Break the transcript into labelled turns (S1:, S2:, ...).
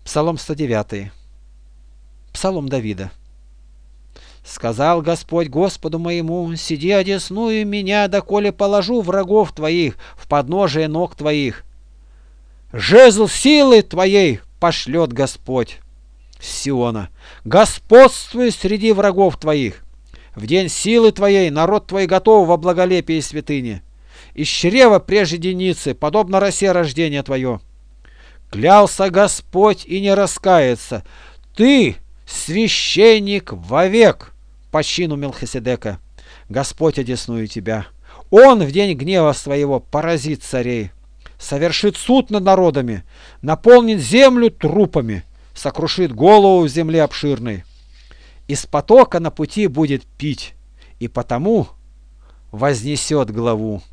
S1: Псалом 109. Псалом Давида. «Сказал Господь Господу моему, сиди одесную меня, доколе положу врагов твоих в подножие ног твоих. Жезл силы твоей пошлет Господь с Сиона. Господствуй среди врагов твоих. В день силы твоей народ твой готов во благолепии святыни. Из чрева прежде деницы, подобно росе рождения твое. Клялся Господь и не раскается. Ты священник вовек по чину Мелхиседека. Господь одесную тебя. Он в день гнева своего поразит царей, совершит суд над народами, наполнит землю трупами, сокрушит голову в земле обширной. Из потока на пути будет пить, и потому вознесет главу.